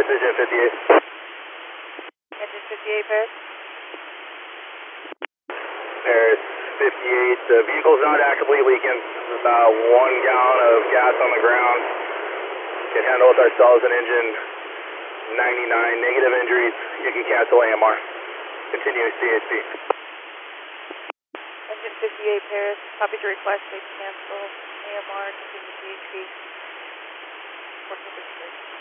Engine 58. Engine 58, Paris. Paris 58. The vehicle's not actively leaking. About 1 gallon of gas on the ground. Can handle it ourselves an engine 99. Negative injuries. You can cancel AMR. Continue CHP. Engine 58, Paris. Copy to request. Please cancel AMR. Continue CHP. 1453.